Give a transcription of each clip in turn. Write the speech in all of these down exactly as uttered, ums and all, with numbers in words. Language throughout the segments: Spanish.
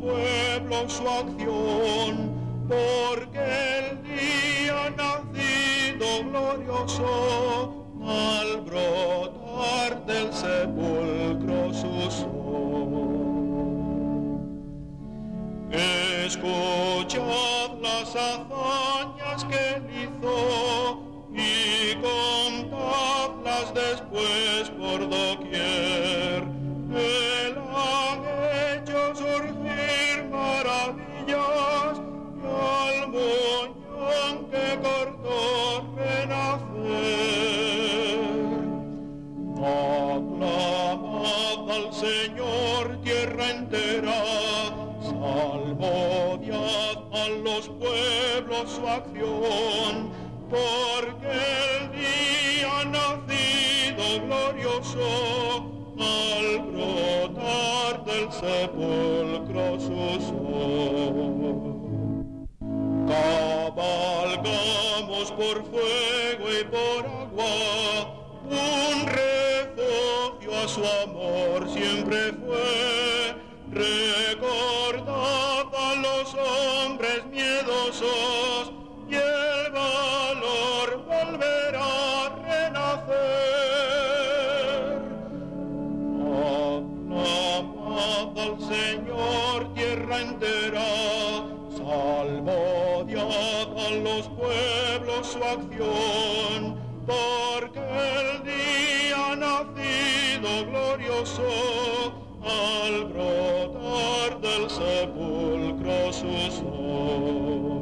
pueblos su acción, porque el día nacido glorioso, al brotar del sepulcro su sol. Escuchad las hazañas que él hizo y contadlas después por doquier. Él ha hecho surgir maravillas y al muñón que cortó renacer. Aclamad al Señor tierra entera, salmodiad a los pueblos su acción, porque el día nacido glorioso, al brotar del sepulcro su sol. Cabalgamos por fuego y por agua, un refugio a su amor siempre fue. Recordad a los hombres miedosos y el valor volverá a renacer. Aclamad al Señor tierra entera, salmodiad a los pueblos su acción, porque el día nacido glorioso, al brotar del sepulcro su sol.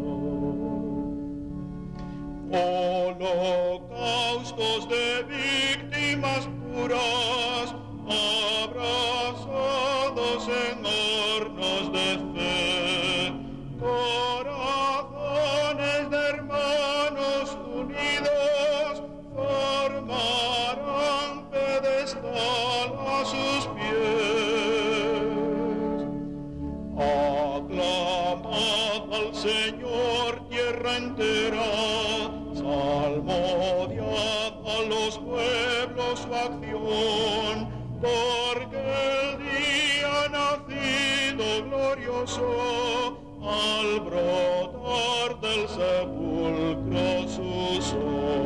Holocaustos de víctimas puras, abrazados en hornos de fe, corazones de hermanos unidos formarán pedestal a sus pies. Aclamad al Señor tierra entera, salmodiad a los pueblos su acción, porque el día nacido glorioso, al brotar del sepulcro su sol.